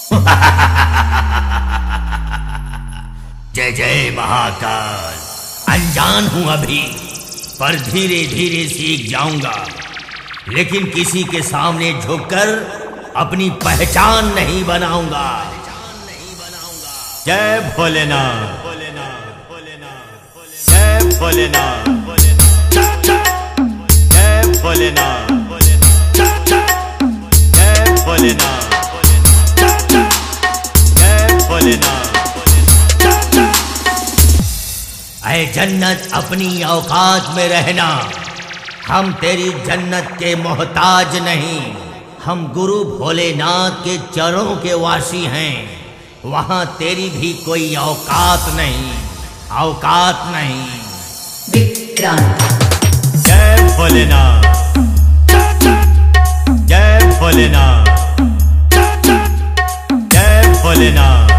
जय जय महाकाल। अनजान हूं अभी, पर धीरे धीरे सीख जाऊंगा, लेकिन किसी के सामने झुककर अपनी पहचान नहीं बनाऊंगा। जय भोलेनाथ, जय भोलेनाथ, जय भोलेनाथ, जय भोलेनाथ, जय भोलेनाथ। ऐ जन्नत अपनी औकात में रहना, हम तेरी जन्नत के मोहताज नहीं, हम गुरु भोलेनाथ के चरणों के वासी हैं। वहां तेरी भी कोई औकात नहीं, औकात नहीं। विक्रांत। जय भोलेनाथ, जय भोलेनाथ, जय भोलेनाथ,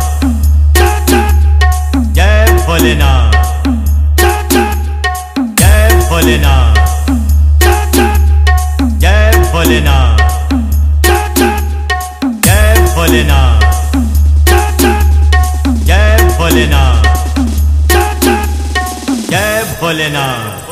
जय भोलेनाथ, जय भोलेनाथ, जय भोलेनाथ, जय भोलेनाथ, जय भोलेनाथ, जय भोलेनाथ।